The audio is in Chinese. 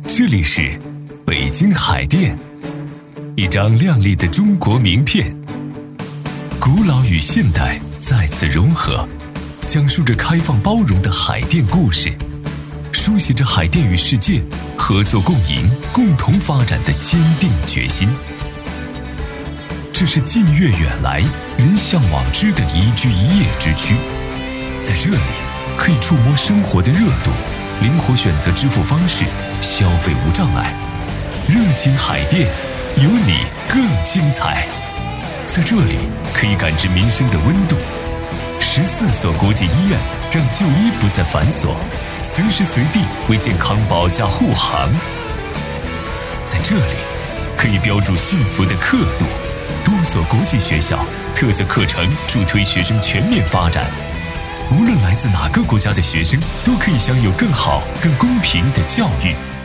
这里是北京海淀，一张亮丽的中国名片。古老与现代再次融合，讲述着开放包容的海淀故事，书写着海淀与世界合作共赢、共同发展的坚定决心。这是近悦远来、人向往之的一居一业之区，在这里可以触摸生活的热度，灵活选择支付方式，消费无障碍。热情海淀，有你更精彩。在这里可以感知民生的温度。14所国际医院让就医不再繁琐，随时随地为健康保驾护航。在这里可以标注幸福的刻度。多所国际学校特色课程助推学生全面发展。无论来自哪个国家的学生，都可以享有更好、更公平的教育。